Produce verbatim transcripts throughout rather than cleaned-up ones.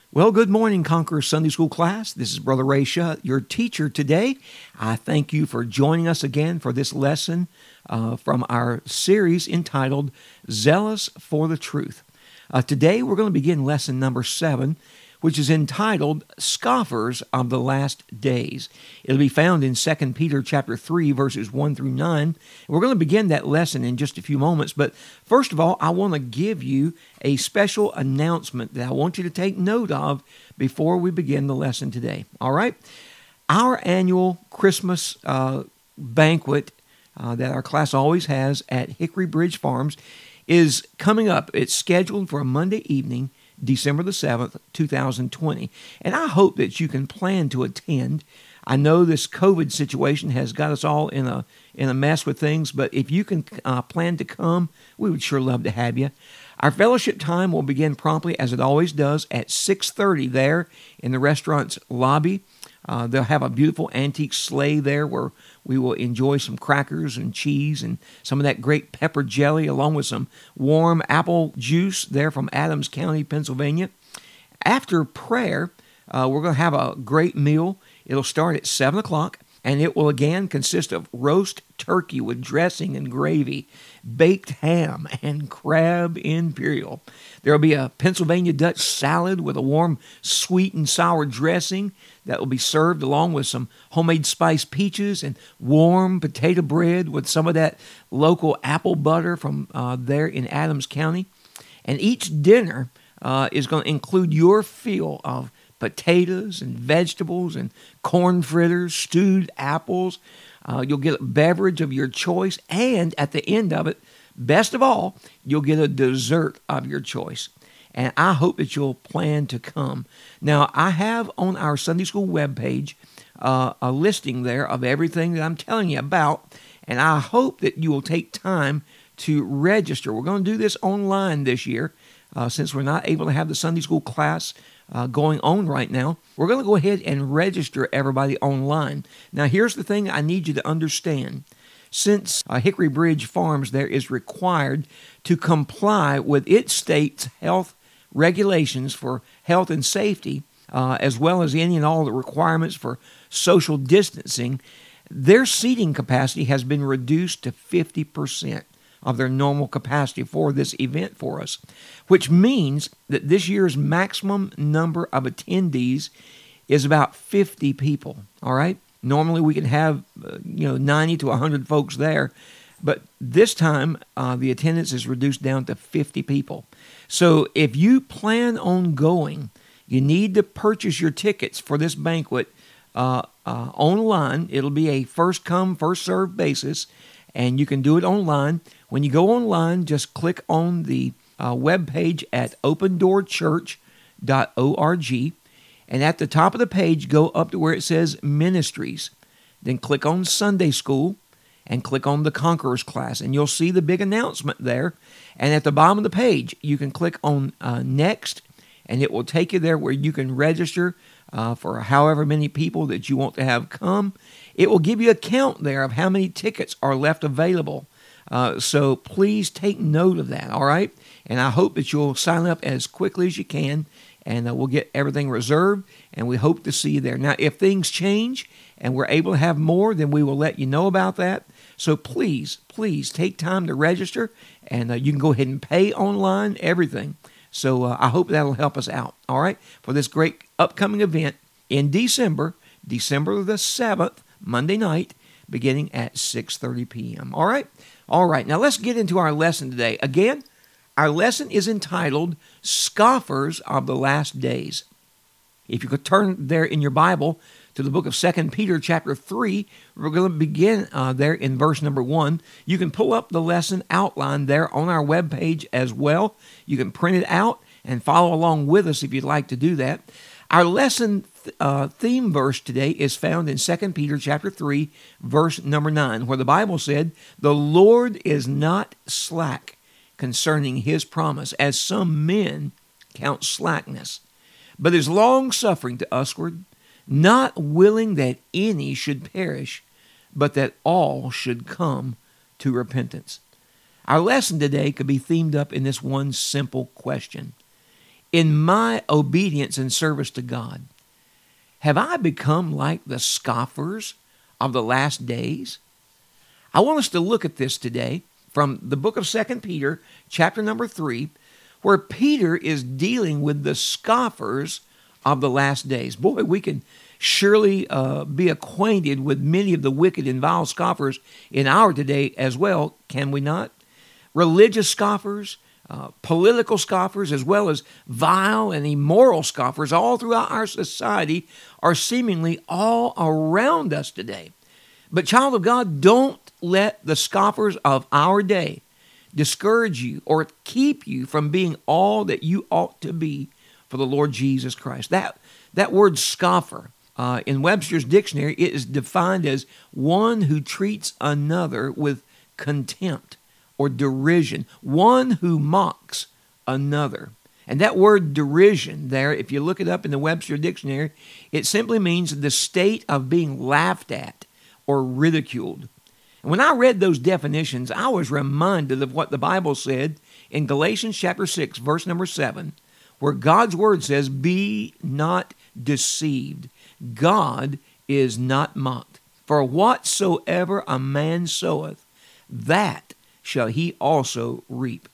Well, good morning, Conqueror Sunday School class. This is Brother Ray Shutt, your teacher today. I thank you for joining us again for this lesson uh, from our series entitled Zealous for the Truth. Uh, today, we're going to begin lesson number seven, which is entitled Scoffers of the Last Days. It'll be found in Second Peter chapter three, verses one through nine. We're going to begin that lesson in just a few moments, but first of all, I want to give you a special announcement that I want you to take note of before we begin the lesson today. All right? Our annual Christmas uh, banquet uh, that our class always has at Hickory Bridge Farms is coming up. It's scheduled for a Monday evening, December the seventh, two thousand twenty. And I hope that you can plan to attend. I know this COVID situation has got us all in a in a mess with things, but if you can uh, plan to come, we would sure love to have you. Our fellowship time will begin promptly, as it always does, at six thirty there in the restaurant's lobby. Uh, they'll have a beautiful antique sleigh there where we will enjoy some crackers and cheese and some of that great pepper jelly along with some warm apple juice there from Adams County, Pennsylvania. After prayer, uh, we're going to have a great meal. It'll start at seven o'clock, and it will again consist of roast turkey with dressing and gravy, baked ham, and crab imperial. There will be a Pennsylvania Dutch salad with a warm sweet and sour dressing that will be served along with some homemade spiced peaches and warm potato bread with some of that local apple butter from uh, there in Adams County. And each dinner uh, is going to include your fill of potatoes and vegetables and corn fritters, stewed apples. Uh, you'll get a beverage of your choice, and at the end of it, best of all, you'll get a dessert of your choice. And I hope that you'll plan to come. Now, I have on our Sunday School webpage uh, a listing there of everything that I'm telling you about, and I hope that you will take time to register. We're going to do this online this year, uh, since we're not able to have the Sunday School class uh, going on right now. We're going to go ahead and register everybody online. Now, here's the thing I need you to understand. Since uh, Hickory Bridge Farms there is required to comply with its state's health regulations for health and safety, uh, as well as any and all the requirements for social distancing, their seating capacity has been reduced to fifty percent of their normal capacity for this event for us, which means that this year's maximum number of attendees is about fifty people, all right? Normally we can have, uh, you know, ninety to one hundred folks there, but this time uh, the attendance is reduced down to fifty people. So if you plan on going, you need to purchase your tickets for this banquet uh, uh, online. It'll be a first-come, first-served basis, and you can do it online. When you go online, just click on the uh, webpage at open door church dot org, and at the top of the page, go up to where it says Ministries. Then click on Sunday School, and click on the Conquerors class, and you'll see the big announcement there. And at the bottom of the page, you can click on uh, Next, and it will take you there where you can register uh, for however many people that you want to have come. It will give you a count there of how many tickets are left available. Uh, so please take note of that, all right? And I hope that you'll sign up as quickly as you can, and uh, we'll get everything reserved, and we hope to see you there. Now, if things change and we're able to have more, then we will let you know about that. So please, please take time to register, and uh, you can go ahead and pay online, everything. So uh, I hope that'll help us out, all right, for this great upcoming event in December, December the seventh, Monday night, beginning at six thirty p.m., all right? All right, now let's get into our lesson today. Again, our lesson is entitled Scoffers of the Last Days. If you could turn there in your Bible to the book of Second Peter chapter three, we're going to begin uh, there in verse number one. You can pull up the lesson outline there on our webpage as well. You can print it out and follow along with us if you'd like to do that. Our lesson uh, theme verse today is found in Second Peter chapter three, verse number nine, where the Bible said, "The Lord is not slack concerning his promise, as some men count slackness, but is long-suffering to usward, not willing that any should perish, but that all should come to repentance." Our lesson today could be themed up in this one simple question. in my obedience and service to God? Have I become like the scoffers of the last days? I want us to look at this today from the book of Second Peter, chapter number three, where Peter is dealing with the scoffers of the last days. Boy, we can surely uh, be acquainted with many of the wicked and vile scoffers in our today as well, can we not? Religious scoffers, uh, political scoffers, as well as vile and immoral scoffers all throughout our society are seemingly all around us today. But child of God, don't let the scoffers of our day discourage you or keep you from being all that you ought to be for the Lord Jesus Christ. That, that word scoffer, uh, in Webster's dictionary, it is defined as one who treats another with contempt or derision, one who mocks another. And that word derision there, if you look it up in the Webster dictionary, it simply means the state of being laughed at or ridiculed. And when I read those definitions, I was reminded of what the Bible said in Galatians chapter six, verse number seven, where God's word says, "Be not deceived. God is not mocked. For whatsoever a man soweth, that shall he also reap."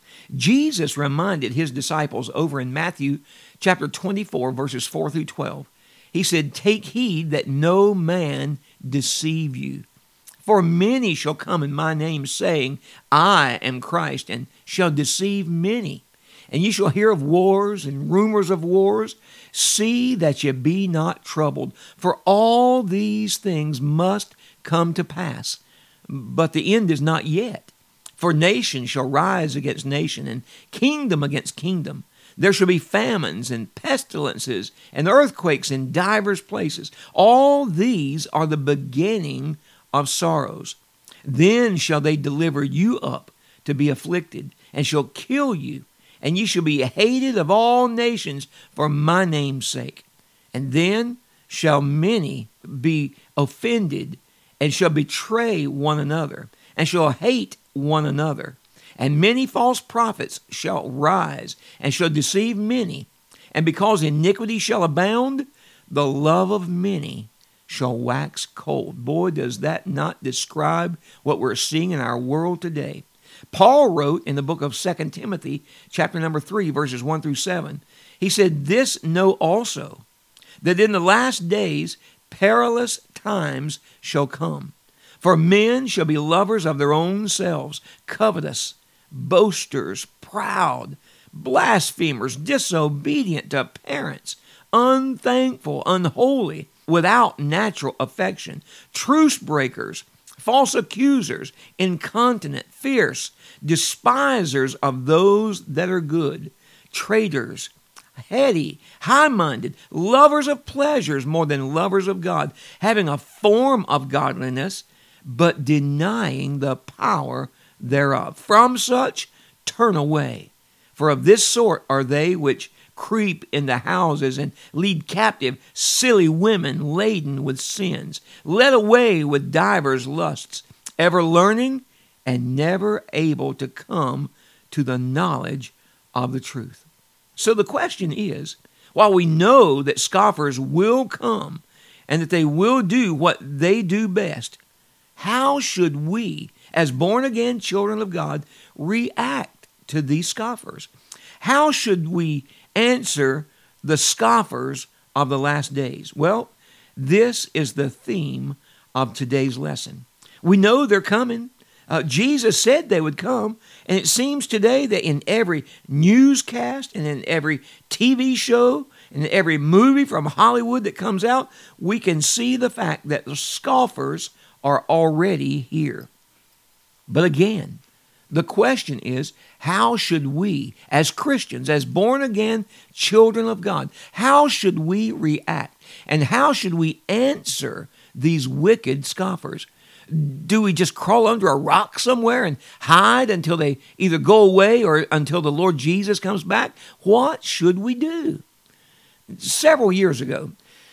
Jesus reminded his disciples over in Matthew chapter twenty-four, verses four through twelve. He said, "Take heed that no man deceive you. For many shall come in my name, saying, I am Christ, and shall deceive many. And ye shall hear of wars and rumors of wars. See that ye be not troubled, for all these things must come to pass. But the end is not yet. For nation shall rise against nation, and kingdom against kingdom. There shall be famines and pestilences and earthquakes in divers places. All these are the beginning of sorrows. Then shall they deliver you up to be afflicted, and shall kill you, and ye shall be hated of all nations for my name's sake. And then shall many be offended, and shall betray one another, and shall hate one another. And many false prophets shall rise, and shall deceive many. And because iniquity shall abound, the love of many shall wax cold. Boy, does that not describe what we're seeing in our world today. Paul wrote in the book of Second Timothy, chapter number three, verses one through seven, he said, "This know also, that in the last days perilous times shall come. For men shall be lovers of their own selves, covetous, boasters, proud, blasphemers, disobedient to parents, unthankful, unholy, without natural affection, truce breakers, false accusers, incontinent, fierce, despisers of those that are good, traitors, heady, high-minded, lovers of pleasures more than lovers of God, having a form of godliness, but denying the power thereof. From such turn away. For of this sort are they which creep into houses and lead captive silly women laden with sins, led away with divers lusts, ever learning and never able to come to the knowledge of the truth." So the question is, while we know that scoffers will come and that they will do what they do best, how should we, as born-again children of God, react to these scoffers? How should we answer the scoffers of the last days? Well, this is the theme of today's lesson. We know they're coming. Uh, Jesus said they would come, and it seems today that in every newscast and in every T V show and in every movie from Hollywood that comes out, we can see the fact that the scoffers are already here. But again, the question is, how should we, as Christians, as born-again children of God, how should we react? And how should we answer these wicked scoffers? Do we just crawl under a rock somewhere and hide until they either go away or until the Lord Jesus comes back? What should we do? Several years ago,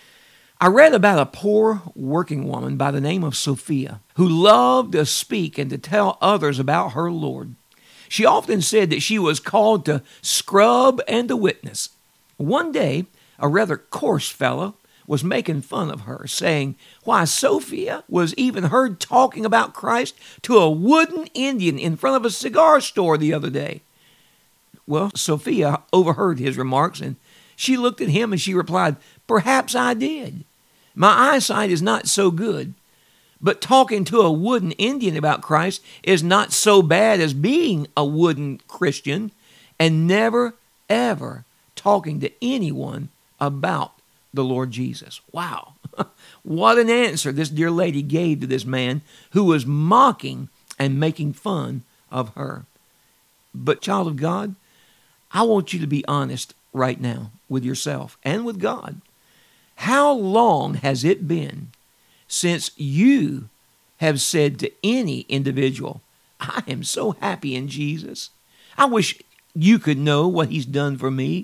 I read about a poor working woman by the name of Sophia who loved to speak and to tell others about her Lord. She often said that she was called to scrub and to witness. One day, a rather coarse fellow was making fun of her, saying, "Why, Sophia was even heard talking about Christ to a wooden Indian in front of a cigar store the other day." Well, Sophia overheard his remarks, and she looked at him and she replied, "Perhaps I did. My eyesight is not so good, but talking to a wooden Indian about Christ is not so bad as being a wooden Christian and never, ever talking to anyone about the Lord Jesus." Wow. What an answer this dear lady gave to this man who was mocking and making fun of her. But child of God, I want you to be honest right now with yourself and with God. How long has it been since you have said to any individual, "I am so happy in Jesus. I wish you could know what he's done for me"?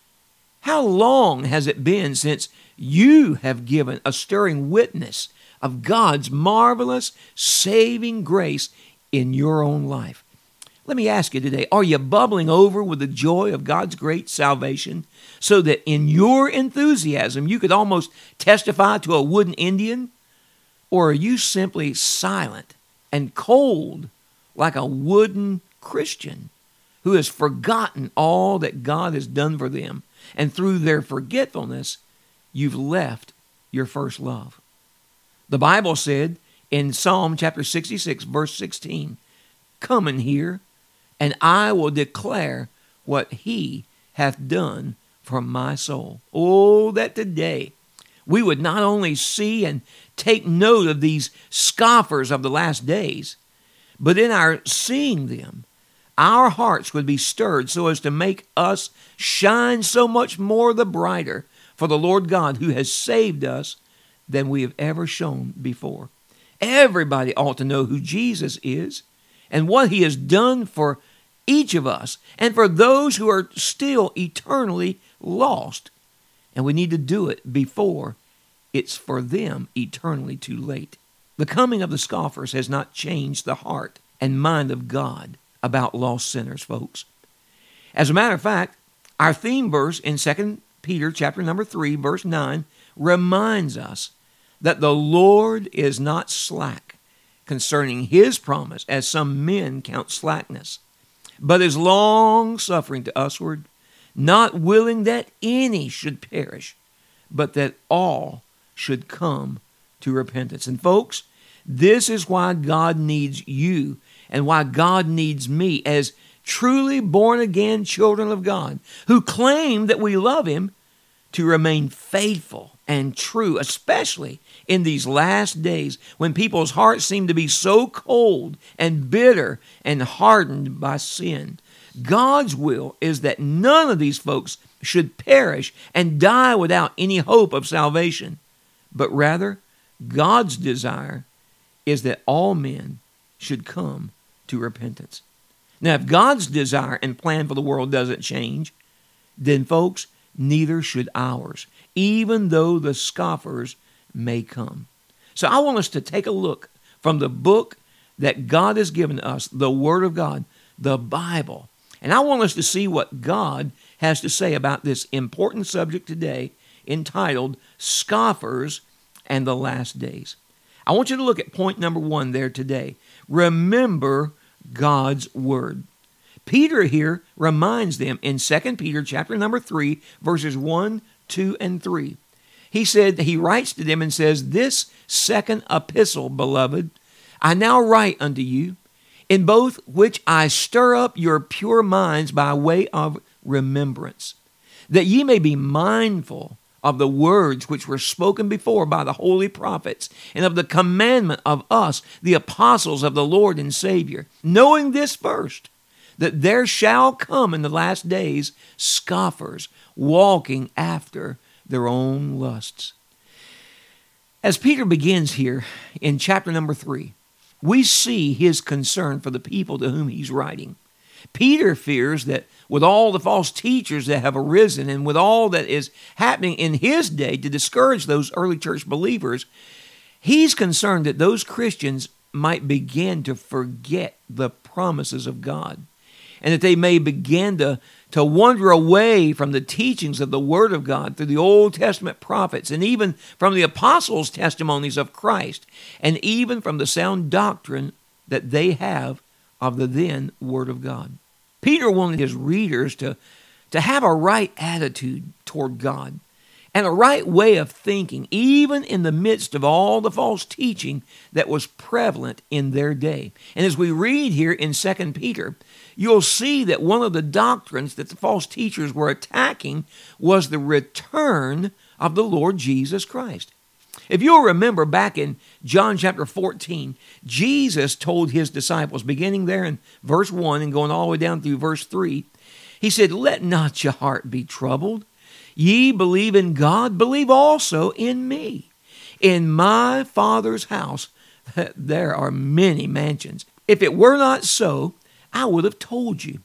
How long has it been since you have given a stirring witness of God's marvelous saving grace in your own life? Let me ask you today, are you bubbling over with the joy of God's great salvation so that in your enthusiasm you could almost testify to a wooden Indian? Or are you simply silent and cold like a wooden Christian who has forgotten all that God has done for them, and through their forgetfulness, you've left your first love? The Bible said in Psalm chapter sixty-six, verse sixteen, "Come and hear, and I will declare what he hath done for my soul." Oh, that today we would not only see and take note of these scoffers of the last days, but in our seeing them, our hearts would be stirred so as to make us shine so much more the brighter for the Lord God who has saved us than we have ever shown before. Everybody ought to know who Jesus is and what he has done for each of us and for those who are still eternally lost. And we need to do it before it's for them eternally too late. The coming of the scoffers has not changed the heart and mind of God about lost sinners, folks. As a matter of fact, our theme verse in Second Peter chapter number three, verse nine, reminds us that the Lord is not slack concerning his promise, as some men count slackness, but is long-suffering to usward, not willing that any should perish, but that all should come to repentance. And folks, this is why God needs you and why God needs me as truly born-again children of God who claim that we love him to remain faithful and true, especially in these last days when people's hearts seem to be so cold and bitter and hardened by sin. God's will is that none of these folks should perish and die without any hope of salvation, but rather God's desire is that all men should come to repentance. Now, if God's desire and plan for the world doesn't change, then folks, neither should ours, even though the scoffers may come. So I want us to take a look from the book that God has given us, the Word of God, the Bible. And I want us to see what God has to say about this important subject today entitled Scoffers and the Last Days. I want you to look at point number one there today. Remember God's Word. Peter here reminds them in Second Peter chapter number three, verses one, two, and three. He said, he writes to them and says, "This second epistle, beloved, I now write unto you, in both which I stir up your pure minds by way of remembrance, that ye may be mindful of the words which were spoken before by the holy prophets, and of the commandment of us, the apostles of the Lord and Savior, knowing this first, that there shall come in the last days scoffers, walking after their own lusts." As Peter begins here in chapter number three, we see his concern for the people to whom he's writing. Peter fears that with all the false teachers that have arisen and with all that is happening in his day to discourage those early church believers, he's concerned that those Christians might begin to forget the promises of God. and that they may begin to, to wander away from the teachings of the Word of God through the Old Testament prophets, and even from the apostles' testimonies of Christ, and even from the sound doctrine that they have of the then Word of God. Peter wanted his readers to, to have a right attitude toward God and a right way of thinking, even in the midst of all the false teaching that was prevalent in their day. And as we read here in Second Peter, you'll see that one of the doctrines that the false teachers were attacking was the return of the Lord Jesus Christ. If you'll remember back in John chapter fourteen, Jesus told his disciples, beginning there in verse one and going all the way down through verse three, he said, "Let not your heart be troubled. Ye believe in God, believe also in me. In my Father's house there are many mansions. If it were not so, I would have told you.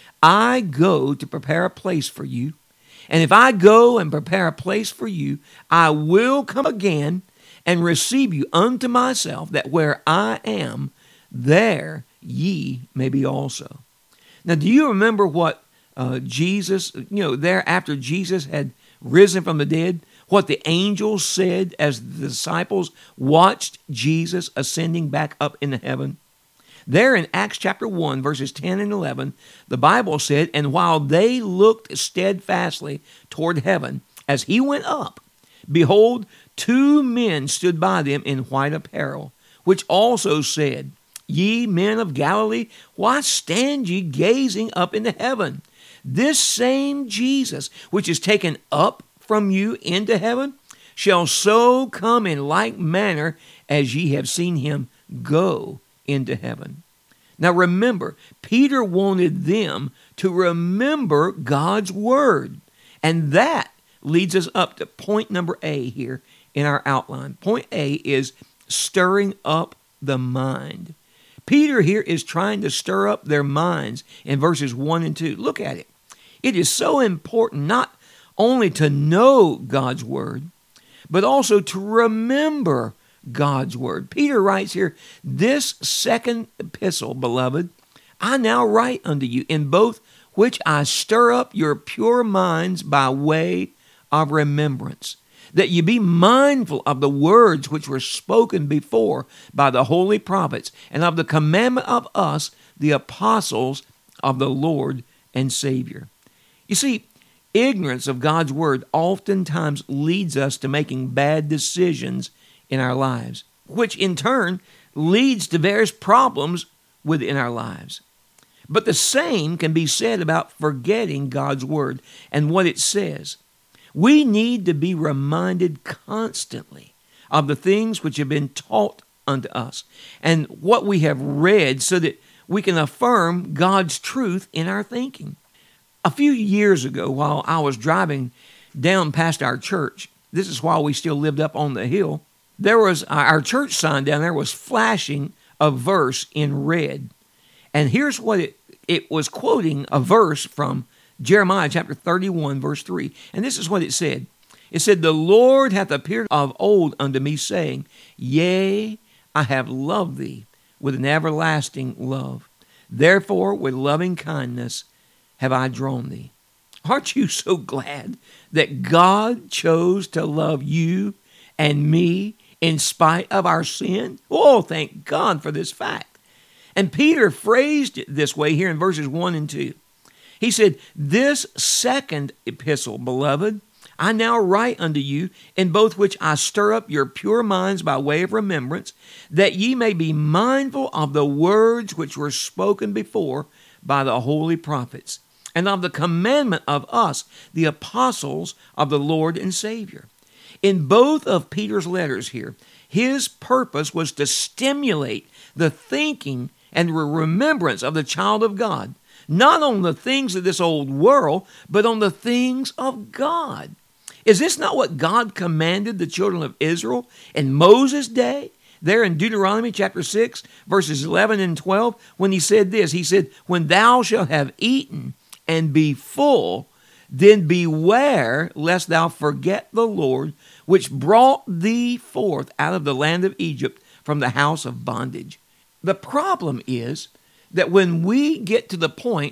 I go to prepare a place for you. And if I go and prepare a place for you, I will come again and receive you unto myself, that where I am, there ye may be also." Now, do you remember what uh, Jesus, you know, there after Jesus had risen from the dead, what the angels said as the disciples watched Jesus ascending back up into heaven? There in Acts chapter one, verses ten and eleven, the Bible said, "And while they looked steadfastly toward heaven as he went up, behold, two men stood by them in white apparel, which also said, Ye men of Galilee, why stand ye gazing up into heaven? This same Jesus, which is taken up from you into heaven, shall so come in like manner as ye have seen him go into heaven." Now remember, Peter wanted them to remember God's word. And that leads us up to point number A here in our outline. Point A is stirring up the mind. Peter here is trying to stir up their minds in verses one and two. Look at it. It is so important not only to know God's word, but also to remember God's word. Peter writes here, "This second epistle, beloved, I now write unto you, in both which I stir up your pure minds by way of remembrance, that ye be mindful of the words which were spoken before by the holy prophets, and of the commandment of us, the apostles of the Lord and Savior." You see, ignorance of God's word oftentimes leads us to making bad decisions in our lives, which in turn leads to various problems within our lives. But the same can be said about forgetting God's word and what it says. We need to be reminded constantly of the things which have been taught unto us and what we have read, so that we can affirm God's truth in our thinking. A few years ago, while I was driving down past our church, this is while we still lived up on the hill, there was our church sign down there was flashing a verse in red. And here's what it, it was quoting a verse from Jeremiah chapter thirty-one, verse three. And this is what it said. It said, "The Lord hath appeared of old unto me, saying, Yea, I have loved thee with an everlasting love. Therefore, with loving kindness have I drawn thee." Aren't you so glad that God chose to love you and me in spite of our sin? Oh, thank God for this fact. And Peter phrased it this way here in verses one and two. He said, "This second epistle, beloved, I now write unto you, in both which I stir up your pure minds by way of remembrance, that ye may be mindful of the words which were spoken before by the holy prophets, and of the commandment of us, the apostles of the Lord and Savior." In both of Peter's letters here, his purpose was to stimulate the thinking and remembrance of the child of God, not on the things of this old world, but on the things of God. Is this not what God commanded the children of Israel in Moses' day? There in Deuteronomy chapter six, verses eleven and twelve, when he said this, he said, "When thou shalt have eaten and be full, then beware lest thou forget the Lord, which brought thee forth out of the land of Egypt from the house of bondage." The problem is that when we get to the point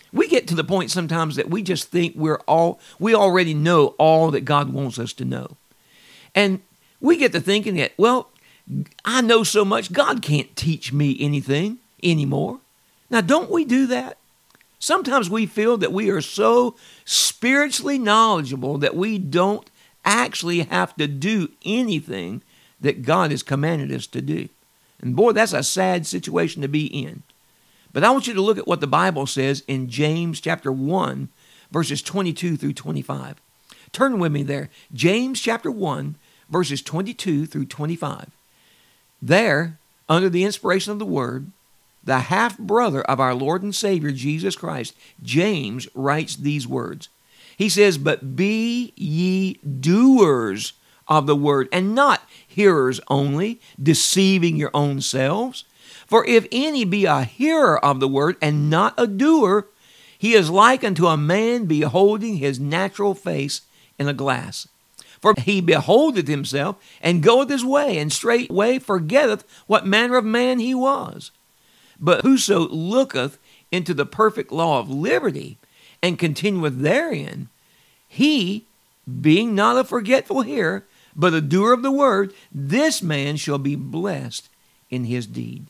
We get to the point sometimes that we just think we're all, we already know all that God wants us to know. And we get to thinking that, well, I know so much, God can't teach me anything anymore. Now, don't we do that? Sometimes we feel that we are so spiritually knowledgeable that we don't actually have to do anything that God has commanded us to do. And boy, that's a sad situation to be in. But I want you to look at what the Bible says in James chapter one, verses twenty-two through twenty-five. Turn with me there. James chapter one, verses twenty-two through twenty-five. There, under the inspiration of the Word, the half-brother of our Lord and Savior Jesus Christ, James, writes these words. He says, "But be ye doers of the word, and not hearers only, deceiving your own selves. For if any be a hearer of the word, and not a doer, he is like unto a man beholding his natural face in a glass. For he beholdeth himself, and goeth his way, and straightway forgetteth what manner of man he was. But whoso looketh into the perfect law of liberty, and continueth therein, he, being not a forgetful hearer, but a doer of the word, this man shall be blessed in his deed."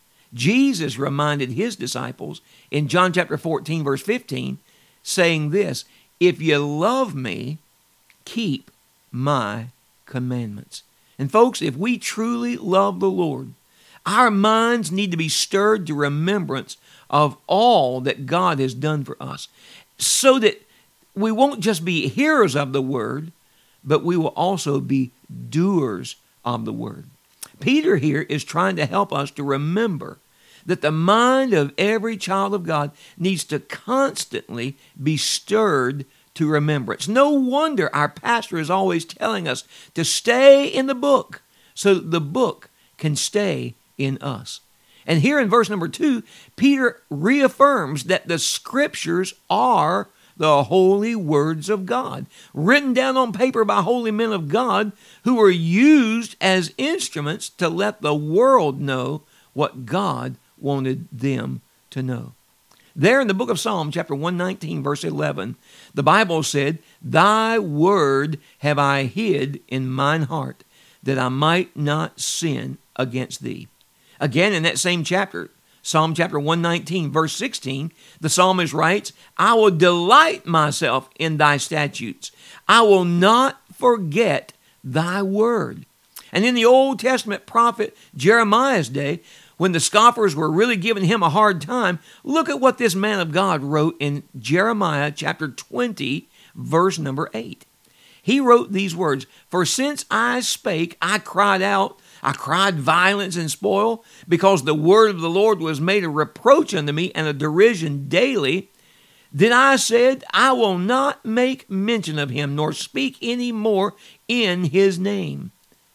Jesus reminded his disciples in John chapter fourteen, verse fifteen, saying this, "If you love me, keep my commandments." And folks, if we truly love the Lord, our minds need to be stirred to remembrance of all that God has done for us, so that we won't just be hearers of the word, but we will also be doers of the word. Peter here is trying to help us to remember that the mind of every child of God needs to constantly be stirred to remembrance. No wonder our pastor is always telling us to stay in the book so that the book can stay in us. And here in verse number two, Peter reaffirms that the scriptures are the holy words of God, written down on paper by holy men of God who were used as instruments to let the world know what God wanted them to know. There in the book of Psalm, chapter one nineteen, verse eleven, the Bible said, "Thy word have I hid in mine heart, that I might not sin against thee." Again, in that same chapter, Psalm chapter one nineteen, verse sixteen, the psalmist writes, "I will delight myself in thy statutes. I will not forget thy word." And in the Old Testament prophet Jeremiah's day, when the scoffers were really giving him a hard time, look at what this man of God wrote in Jeremiah chapter twenty, verse number eight. He wrote these words, "For since I spake, I cried out, I cried violence and spoil, because the word of the Lord was made a reproach unto me and a derision daily. Then I said, I will not make mention of him, nor speak any more in his name.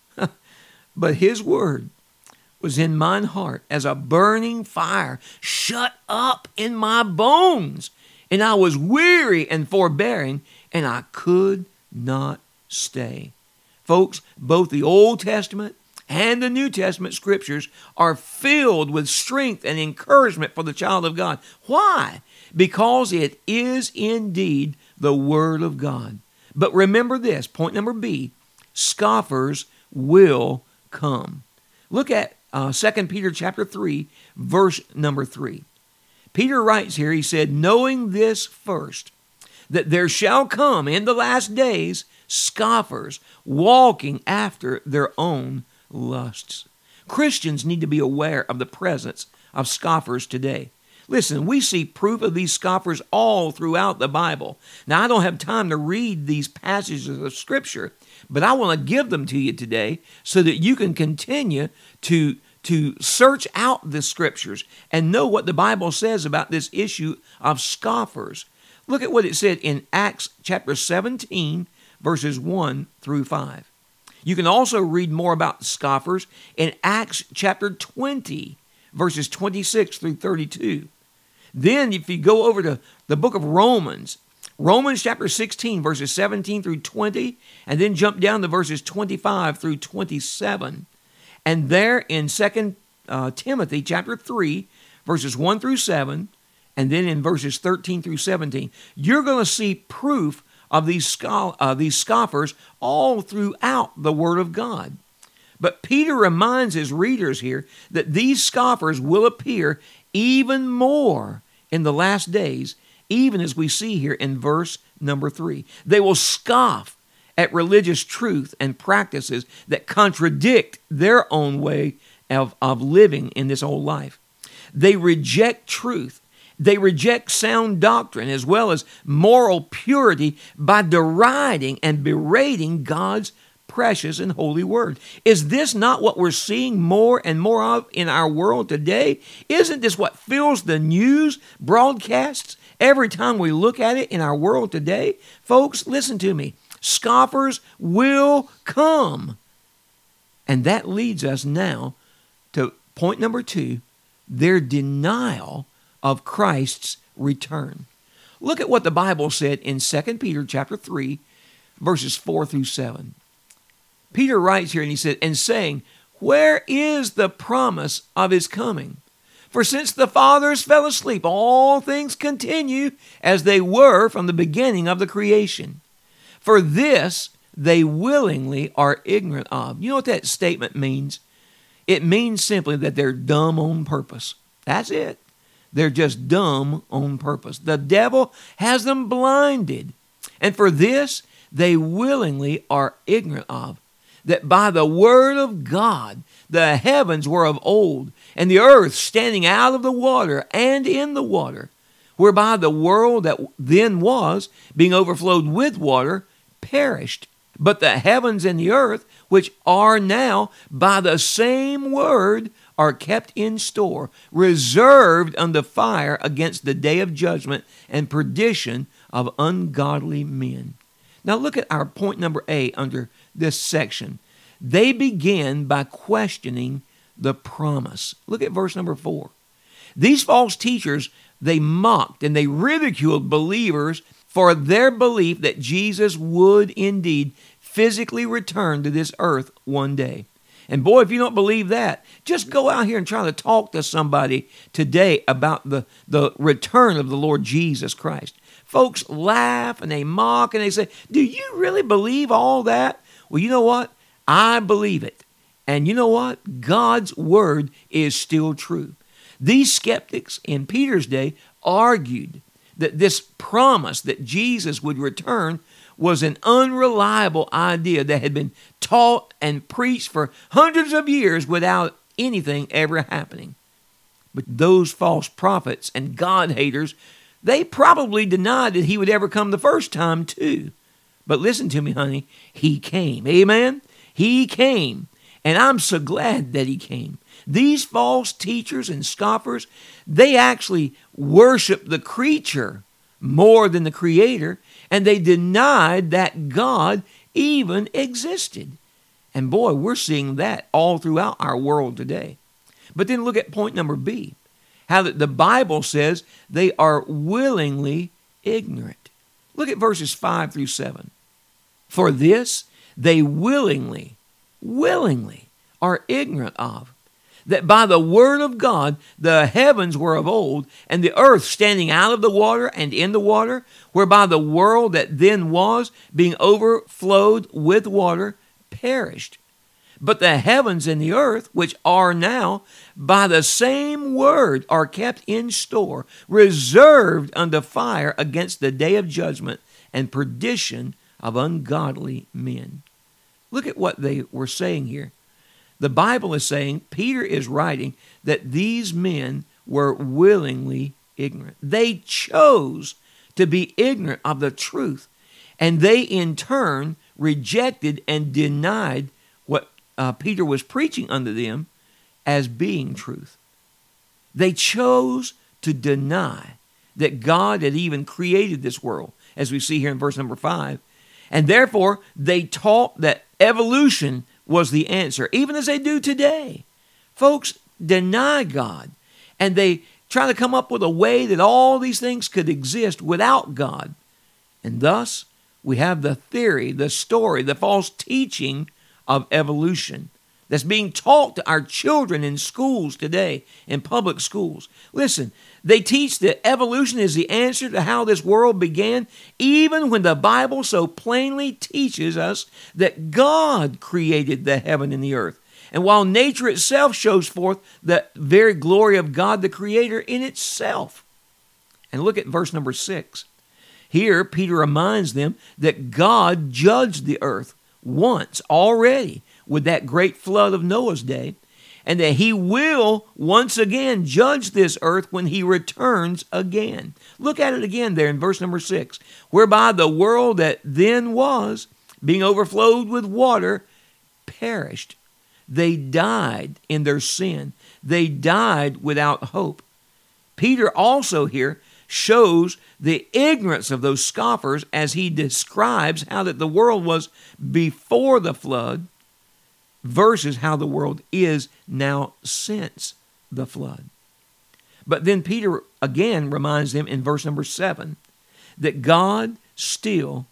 But his word was in mine heart as a burning fire, shut up in my bones. And I was weary and forbearing, and I could not stay." Folks, both the Old Testament and the New Testament scriptures are filled with strength and encouragement for the child of God. Why? Because it is indeed the Word of God. But remember this, point number B, scoffers will come. Look at uh, Second Peter chapter three, verse number three. Peter writes here, he said, "Knowing this first, that there shall come in the last days scoffers, walking after their own lusts." Christians need to be aware of the presence of scoffers today. Listen, we see proof of these scoffers all throughout the Bible. Now, I don't have time to read these passages of Scripture, but I want to give them to you today so that you can continue to, to search out the Scriptures and know what the Bible says about this issue of scoffers. Look at what it said in Acts chapter seventeen, verses one through five. You can also read more about scoffers in Acts chapter twenty, verses twenty-six through thirty-two. Then if you go over to the book of Romans, Romans chapter sixteen, verses seventeen through twenty, and then jump down to verses twenty-five through twenty-seven. And there in Second uh, Timothy chapter three, verses one through seven, And then in verses thirteen through seventeen, you're going to see proof of these, scoff, uh, these scoffers all throughout the Word of God. But Peter reminds his readers here that these scoffers will appear even more in the last days, even as we see here in verse number three. They will scoff at religious truth and practices that contradict their own way of, of living in this old life. They reject truth. They reject sound doctrine as well as moral purity by deriding and berating God's precious and holy word. Is this not what we're seeing more and more of in our world today? Isn't this what fills the news broadcasts every time we look at it in our world today? Folks, listen to me. Scoffers will come. And that leads us now to point number two, their denial of Christ's return. Look at what the Bible said in Second Peter chapter three, verses four through seven. Peter writes here and he said, and saying, where is the promise of his coming? For since the fathers fell asleep, all things continue as they were from the beginning of the creation. For this they willingly are ignorant of. You know what that statement means? It means simply that they're dumb on purpose. That's it. They're just dumb on purpose. The devil has them blinded. And for this, they willingly are ignorant of, that by the word of God, the heavens were of old, and the earth standing out of the water and in the water, whereby the world that then was, being overflowed with water, perished. But the heavens and the earth, which are now by the same word, are kept in store, reserved unto fire against the day of judgment and perdition of ungodly men. Now look at our point number eight under this section. They begin by questioning the promise. Look at verse number four. These false teachers, they mocked and they ridiculed believers for their belief that Jesus would indeed physically return to this earth one day. And boy, if you don't believe that, just go out here and try to talk to somebody today about the, the return of the Lord Jesus Christ. Folks laugh and they mock and they say, do you really believe all that? Well, you know what? I believe it. And you know what? God's word is still true. These skeptics in Peter's day argued that this promise that Jesus would return was an unreliable idea that had been taught and preached for hundreds of years without anything ever happening. But those false prophets and God-haters, they probably denied that he would ever come the first time too. But listen to me, honey, he came. Amen? He came. And I'm so glad that he came. These false teachers and scoffers, they actually worship the creature more than the Creator, and they denied that God even existed. And boy, we're seeing that all throughout our world today. But then look at point number B, how that the Bible says they are willingly ignorant. Look at verses five through seven. For this they willingly, willingly are ignorant of, that by the word of God the heavens were of old, and the earth standing out of the water and in the water, whereby the world that then was, being overflowed with water, perished. But the heavens and the earth, which are now, by the same word are kept in store, reserved unto fire against the day of judgment and perdition of ungodly men. Look at what they were saying here. The Bible is saying, Peter is writing, that these men were willingly ignorant. They chose to be ignorant of the truth, and they in turn rejected and denied what uh, Peter was preaching unto them as being truth. They chose to deny that God had even created this world, as we see here in verse number five, and therefore they taught that evolution was the answer, even as they do today. Folks deny God, and they try to come up with a way that all these things could exist without God. And thus, we have the theory, the story, the false teaching of evolution that's being taught to our children in schools today, in public schools. Listen, they teach that evolution is the answer to how this world began, even when the Bible so plainly teaches us that God created the heaven and the earth. And while nature itself shows forth the very glory of God the Creator in itself. And look at verse number six. Here, Peter reminds them that God judged the earth once already with that great flood of Noah's day, and that he will once again judge this earth when he returns again. Look at it again there in verse number six. Whereby the world that then was, being overflowed with water, perished. They died in their sin. They died without hope. Peter also here shows the ignorance of those scoffers as he describes how that the world was before the flood versus how the world is now since the flood. But then Peter again reminds them in verse number seven that God still,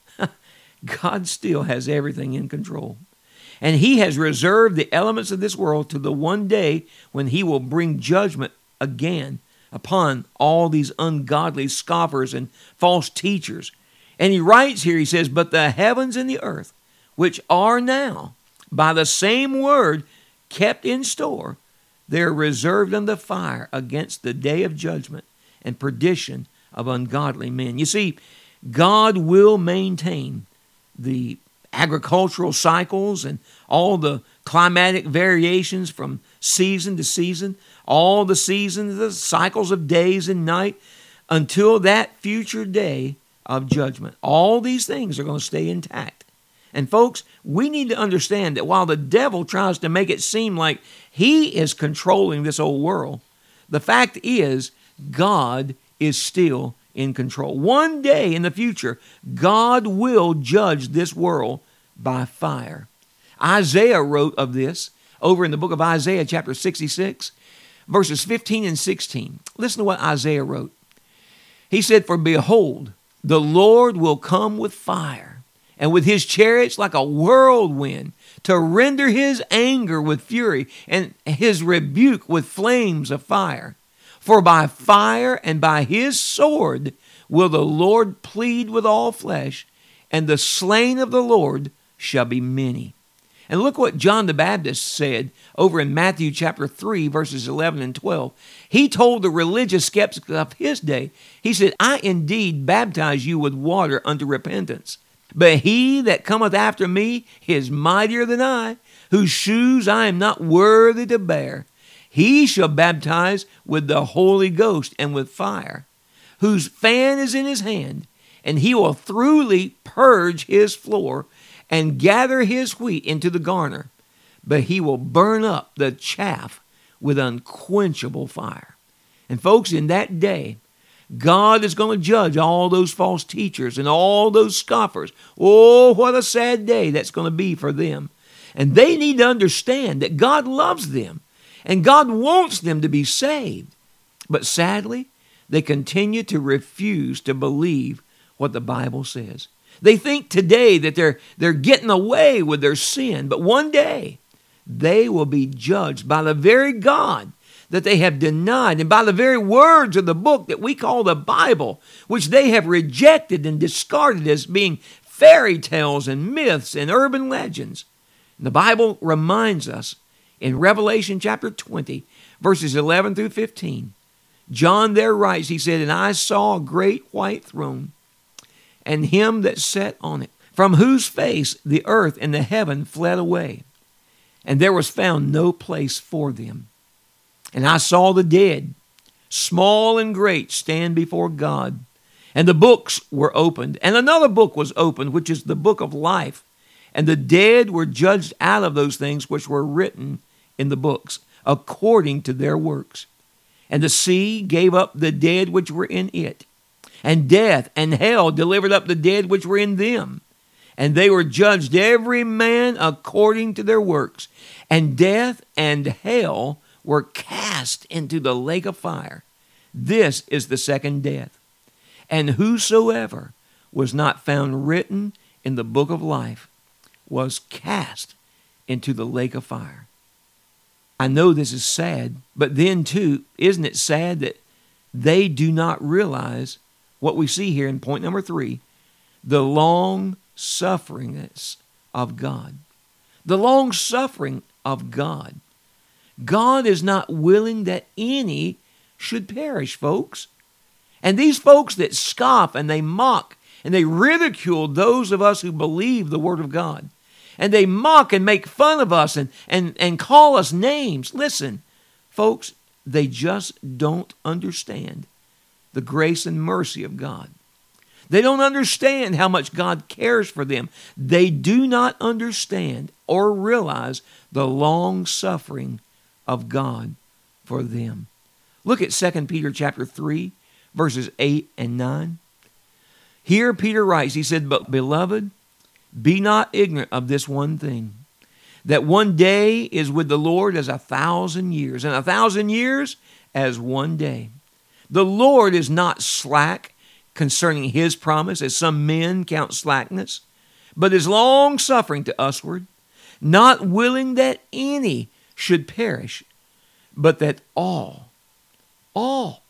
God still has everything in control. And he has reserved the elements of this world to the one day when he will bring judgment again upon all these ungodly scoffers and false teachers. And he writes here, he says, but the heavens and the earth, which are now by the same word kept in store, they're reserved unto fire against the day of judgment and perdition of ungodly men. You see, God will maintain the agricultural cycles and all the climatic variations from season to season, all the seasons, the cycles of days and night, until that future day of judgment. All these things are going to stay intact. And folks, we need to understand that while the devil tries to make it seem like he is controlling this old world, the fact is God is still in control. One day in the future, God will judge this world by fire. Isaiah wrote of this over in the book of Isaiah chapter sixty-six, verses fifteen and sixteen. Listen to what Isaiah wrote. He said, for behold, the Lord will come with fire, and with his chariots like a whirlwind, to render his anger with fury, and his rebuke with flames of fire. For by fire and by his sword will the Lord plead with all flesh, and the slain of the Lord shall be many. And look what John the Baptist said over in Matthew chapter three, verses eleven and twelve. He told the religious skeptics of his day, he said, I indeed baptize you with water unto repentance. But he that cometh after me is mightier than I, whose shoes I am not worthy to bear. He shall baptize with the Holy Ghost and with fire, whose fan is in his hand, and he will thoroughly purge his floor and gather his wheat into the garner, but he will burn up the chaff with unquenchable fire. And folks, in that day, God is going to judge all those false teachers and all those scoffers. Oh, what a sad day that's going to be for them. And they need to understand that God loves them and God wants them to be saved. But sadly, they continue to refuse to believe what the Bible says. They think today that they're, they're getting away with their sin, but one day they will be judged by the very God that they have denied, and by the very words of the book that we call the Bible, which they have rejected and discarded as being fairy tales and myths and urban legends. And the Bible reminds us in Revelation chapter twenty, verses eleven through fifteen, John there writes, he said, and I saw a great white throne, and him that sat on it, from whose face the earth and the heaven fled away, and there was found no place for them. And I saw the dead, small and great, stand before God. And the books were opened. And another book was opened, which is the book of life. And the dead were judged out of those things which were written in the books, according to their works. And the sea gave up the dead which were in it. And death and hell delivered up the dead which were in them. And they were judged every man according to their works. And death and hell were cast into the lake of fire. This is the second death. And whosoever was not found written in the book of life was cast into the lake of fire. I know this is sad, but then too, isn't it sad that they do not realize what we see here in point number three, the long sufferingness of God. The long suffering of God. God is not willing that any should perish, folks. And these folks that scoff and they mock and they ridicule those of us who believe the Word of God, and they mock and make fun of us and, and, and call us names. Listen, folks, they just don't understand the grace and mercy of God. They don't understand how much God cares for them. They do not understand or realize the long suffering of God for them. Look at Second Peter chapter three, verses eight and nine. Here Peter writes, he said, "But beloved, be not ignorant of this one thing, that one day is with the Lord as a thousand years, and a thousand years as one day. The Lord is not slack concerning his promise, as some men count slackness, but is long-suffering to usward, not willing that any should perish, but that all, all,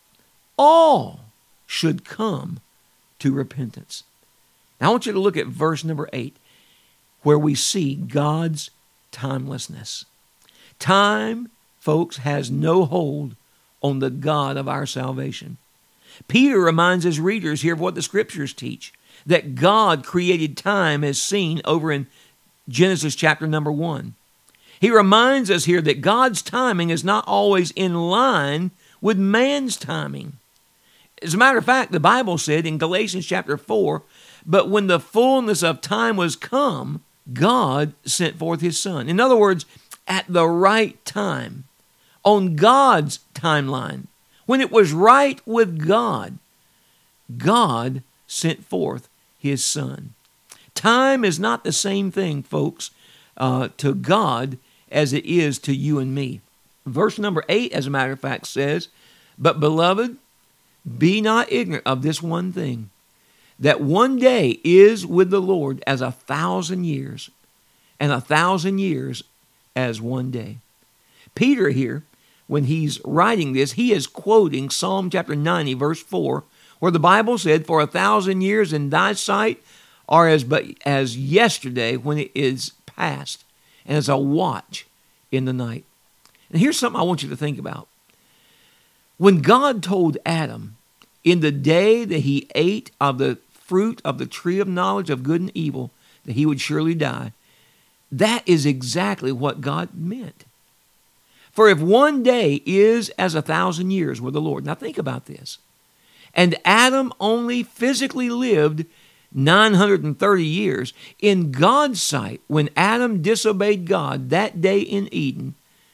all should come to repentance." Now I want you to look at verse number eight, where we see God's timelessness. Time, folks, has no hold on the God of our salvation. Peter reminds his readers here of what the Scriptures teach, that God created time as seen over in Genesis chapter number one. He reminds us here that God's timing is not always in line with man's timing. As a matter of fact, the Bible said in Galatians chapter four, "But when the fullness of time was come, God sent forth his Son." In other words, at the right time, on God's timeline, when it was right with God, God sent forth his Son. Time is not the same thing, folks, uh, to God as it is to you and me. Verse number eight, as a matter of fact, says, "But beloved, be not ignorant of this one thing, that one day is with the Lord as a thousand years, and a thousand years as one day." Peter here, when he's writing this, he is quoting Psalm chapter ninety, verse four, where the Bible said, "For a thousand years in thy sight are as but as yesterday when it is past, and as a watch in the night." And here's something I want you to think about. When God told Adam, in the day that he ate of the fruit of the tree of knowledge of good and evil, that he would surely die, that is exactly what God meant. For if one day is as a thousand years with the Lord, now think about this, and Adam only physically lived nine hundred thirty years, in God's sight, when Adam disobeyed God that day in Eden,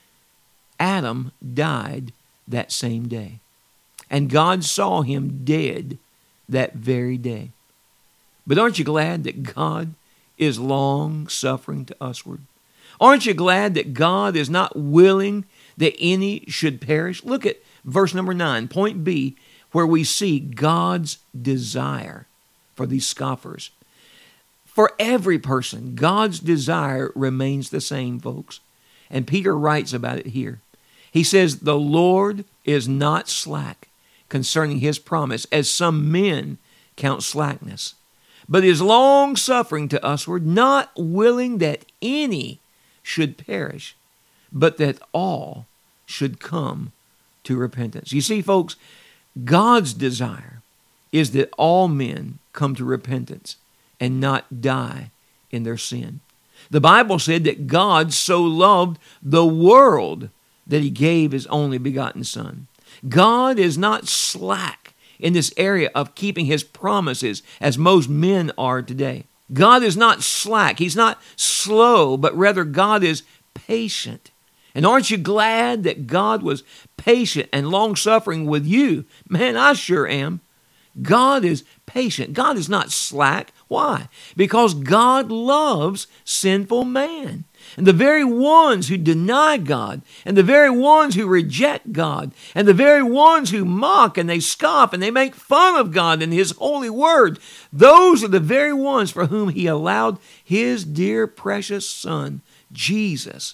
Adam died that same day. And God saw him dead that very day. But aren't you glad that God is long-suffering to usward? Aren't you glad that God is not willing that any should perish? Look at verse number nine, point B, where we see God's desire for these scoffers. For every person, God's desire remains the same, folks. And Peter writes about it here. He says, "The Lord is not slack concerning his promise, as some men count slackness, but is long-suffering to usward, not willing that any should perish, but that all should come to repentance." You see, folks, God's desire is that all men come to repentance and not die in their sin. The Bible said that God so loved the world that he gave his only begotten Son. God is not slack in this area of keeping his promises as most men are today. God is not slack. He's not slow, but rather God is patient. And aren't you glad that God was patient and long-suffering with you? Man, I sure am. God is patient. God is not slack. Why? Because God loves sinful man. And the very ones who deny God, and the very ones who reject God, and the very ones who mock and they scoff and they make fun of God and his holy word, those are the very ones for whom he allowed his dear precious Son, Jesus, to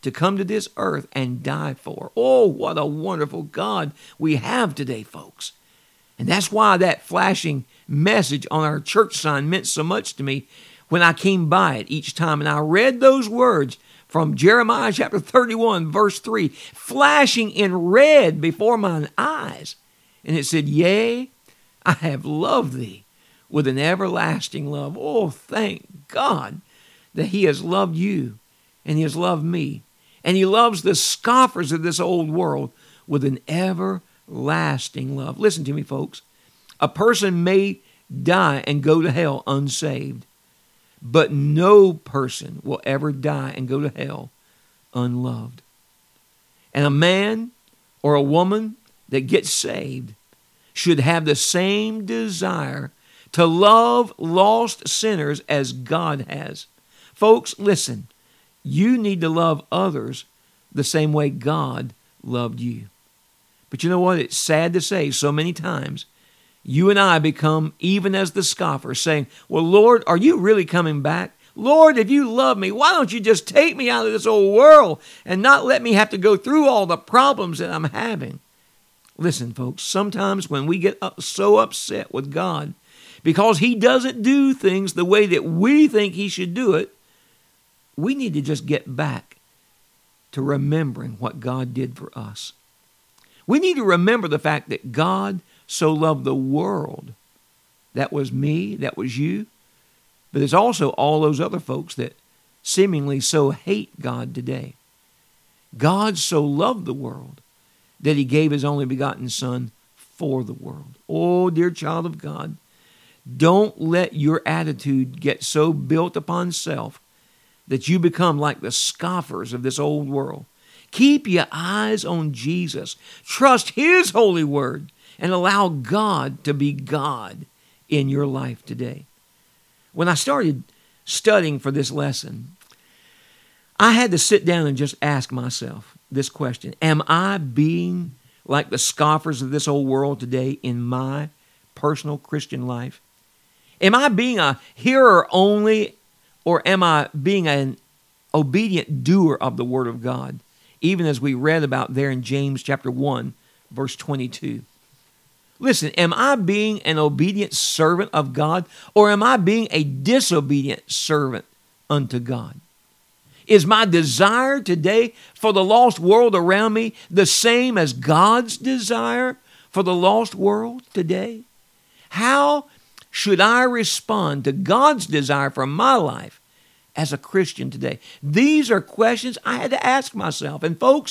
to come to this earth and die for. Oh, what a wonderful God we have today, folks. And that's why that flashing message on our church sign meant so much to me when I came by it each time. And I read those words from Jeremiah chapter thirty-one, verse three, flashing in red before mine eyes. And it said, yea, I have loved thee with an everlasting love. Oh, thank God that he has loved you and he has loved me. And he loves the scoffers of this old world with an everlasting love. Listen to me, folks. A person may die and go to hell unsaved, but no person will ever die and go to hell unloved. And a man or a woman that gets saved should have the same desire to love lost sinners as God has. Folks, listen, you need to love others the same way God loved you. But you know what? It's sad to say so many times, you and I become even as the scoffers, saying, well, Lord, are you really coming back? Lord, if you love me, why don't you just take me out of this old world and not let me have to go through all the problems that I'm having? Listen, folks, sometimes when we get up, so upset with God because he doesn't do things the way that we think he should do it, we need to just get back to remembering what God did for us. We need to remember the fact that God so loved the world. That was me, that was you, but it's also all those other folks that seemingly so hate God today. God so loved the world that he gave his only begotten Son for the world. Oh, dear child of God, don't let your attitude get so built upon self that you become like the scoffers of this old world. Keep your eyes on Jesus. Trust his holy word and allow God to be God in your life today. When I started studying for this lesson, I had to sit down and just ask myself this question. Am I being like the scoffers of this old world today in my personal Christian life? Am I being a hearer only, or am I being an obedient doer of the word of God? Even as we read about there in James chapter one, verse twenty-two. Listen, am I being an obedient servant of God, or am I being a disobedient servant unto God? Is my desire today for the lost world around me the same as God's desire for the lost world today? How should I respond to God's desire for my life as a Christian today? These are questions I had to ask myself. And folks,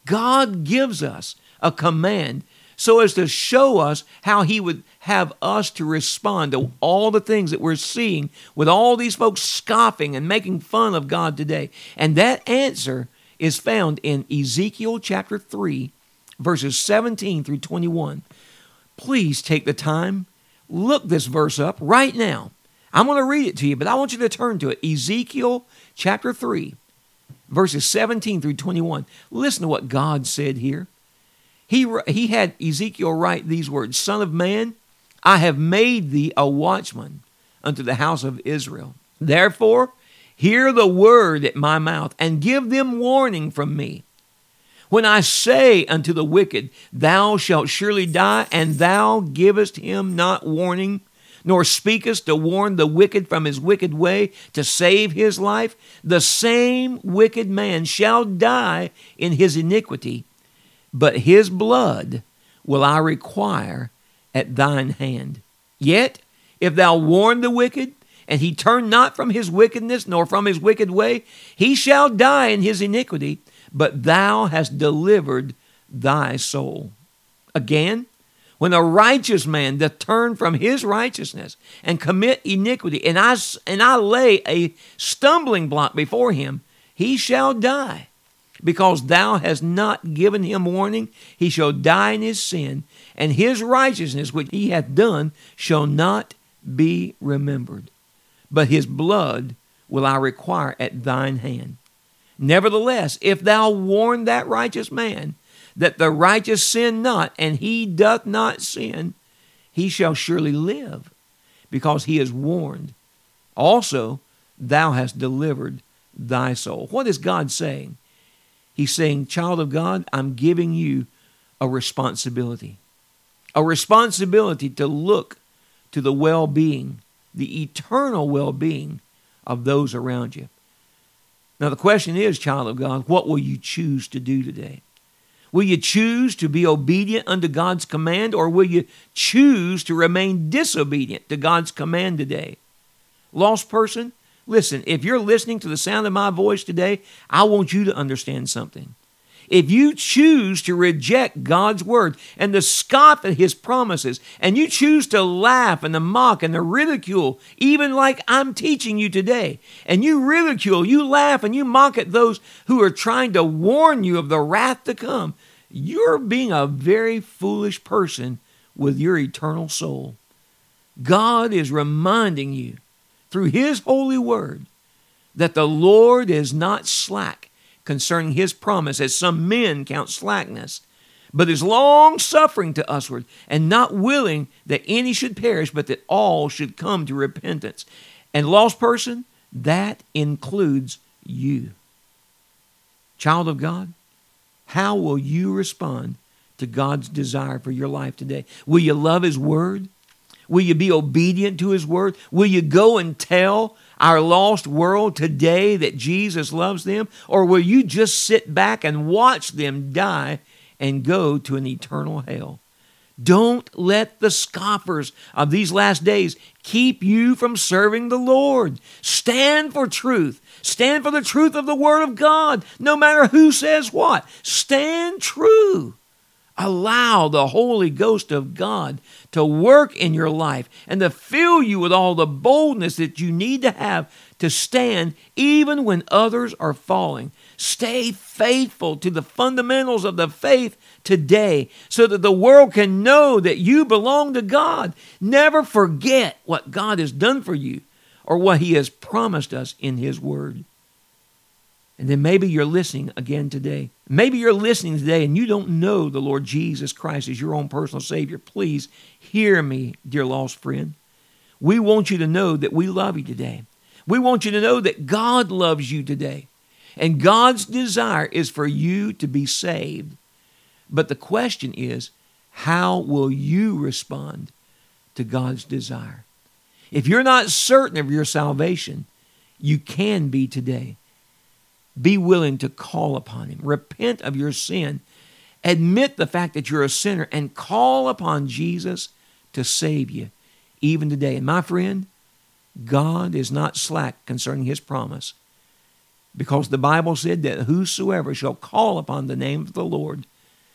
God gives us a command so as to show us how he would have us to respond to all the things that we're seeing with all these folks scoffing and making fun of God today. And that answer is found in Ezekiel chapter three, verses seventeen through twenty-one. Please take the time, look this verse up right now. I'm going to read it to you, but I want you to turn to it. Ezekiel chapter three, verses seventeen through twenty-one. Listen to what God said here. He, he had Ezekiel write these words, Son of man, I have made thee a watchman unto the house of Israel. Therefore, hear the word at my mouth, and give them warning from me. When I say unto the wicked, thou shalt surely die, and thou givest him not warning, nor speakest to warn the wicked from his wicked way to save his life, the same wicked man shall die in his iniquity, but his blood will I require at thine hand. Yet, if thou warn the wicked, and he turn not from his wickedness, nor from his wicked way, he shall die in his iniquity, but thou hast delivered thy soul. Again, when a righteous man doth turn from his righteousness and commit iniquity, and I, and I lay a stumbling block before him, he shall die. Because thou hast not given him warning, he shall die in his sin, and his righteousness which he hath done shall not be remembered. But his blood will I require at thine hand. Nevertheless, if thou warn that righteous man, that the righteous sin not, and he doth not sin, he shall surely live, because he is warned. Also, thou hast delivered thy soul. What is God saying? He's saying, child of God, I'm giving you a responsibility. A responsibility to look to the well-being, the eternal well-being of those around you. Now the question is, child of God, what will you choose to do today? Will you choose to be obedient unto God's command, or will you choose to remain disobedient to God's command today? Lost person, listen, if you're listening to the sound of my voice today, I want you to understand something. If you choose to reject God's word and to scoff at his promises, and you choose to laugh and to mock and to ridicule, even like I'm teaching you today, and you ridicule, you laugh, and you mock at those who are trying to warn you of the wrath to come, you're being a very foolish person with your eternal soul. God is reminding you through his holy word that the Lord is not slack concerning his promise, as some men count slackness, but is long-suffering to usward, and not willing that any should perish, but that all should come to repentance. And lost person, that includes you. Child of God, how will you respond to God's desire for your life today? Will you love his word? Will you be obedient to his word? Will you go and tell our lost world today that Jesus loves them? Or will you just sit back and watch them die and go to an eternal hell? Don't let the scoffers of these last days keep you from serving the Lord. Stand for truth. Stand for the truth of the Word of God, no matter who says what. Stand true. Allow the Holy Ghost of God to work in your life and to fill you with all the boldness that you need to have to stand even when others are falling. Stay faithful to the fundamentals of the faith today so that the world can know that you belong to God. Never forget what God has done for you or what he has promised us in his word. And then maybe you're listening again today. Maybe you're listening today and you don't know the Lord Jesus Christ as your own personal Savior. Please hear me, dear lost friend. We want you to know that we love you today. We want you to know that God loves you today. And God's desire is for you to be saved. But the question is, how will you respond to God's desire? If you're not certain of your salvation, you can be today. Be willing to call upon him. Repent of your sin. Admit the fact that you're a sinner and call upon Jesus to save you even today. And my friend, God is not slack concerning his promise, because the Bible said that whosoever shall call upon the name of the Lord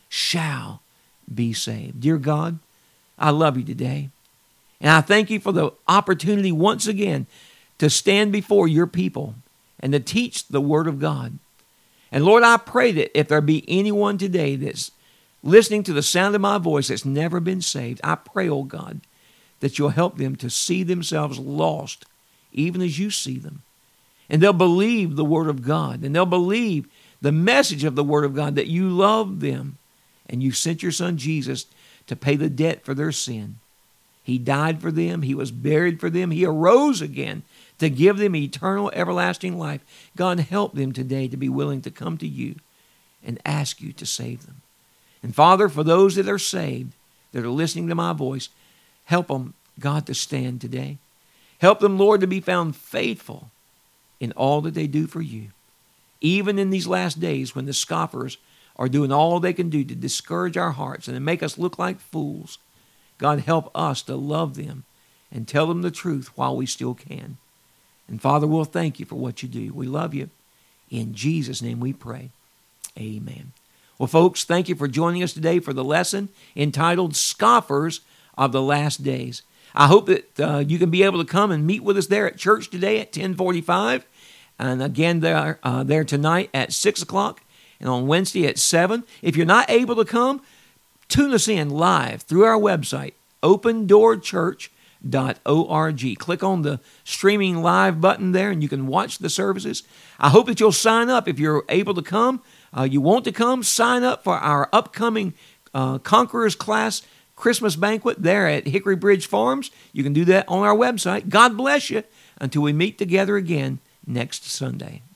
shall be saved. Dear God, I love you today. And I thank you for the opportunity once again to stand before your people and to teach the Word of God. And Lord, I pray that if there be anyone today that's listening to the sound of my voice that's never been saved, I pray, oh God, that you'll help them to see themselves lost, even as you see them. And they'll believe the Word of God, and they'll believe the message of the Word of God, that you love them, and you sent your Son Jesus to pay the debt for their sin. He died for them. He was buried for them. He arose again to give them eternal, everlasting life. God, help them today to be willing to come to you and ask you to save them. And Father, for those that are saved, that are listening to my voice, help them, God, to stand today. Help them, Lord, to be found faithful in all that they do for you. Even in these last days when the scoffers are doing all they can do to discourage our hearts and to make us look like fools, God, help us to love them and tell them the truth while we still can. And Father, we'll thank you for what you do. We love you. In Jesus' name we pray. Amen. Well, folks, thank you for joining us today for the lesson entitled Scoffers of the Last Days. I hope that uh, you can be able to come and meet with us there at church today at ten forty-five. And again, there, uh, there tonight at six o'clock and on Wednesday at seven. If you're not able to come, tune us in live through our website, open door church dot org. Click on the streaming live button there and you can watch the services. I hope that you'll sign up if you're able to come. Uh, you want to come, sign up for our upcoming uh, Conquerors Class Christmas banquet there at Hickory Bridge Farms. You can do that on our website. God bless you until we meet together again next Sunday.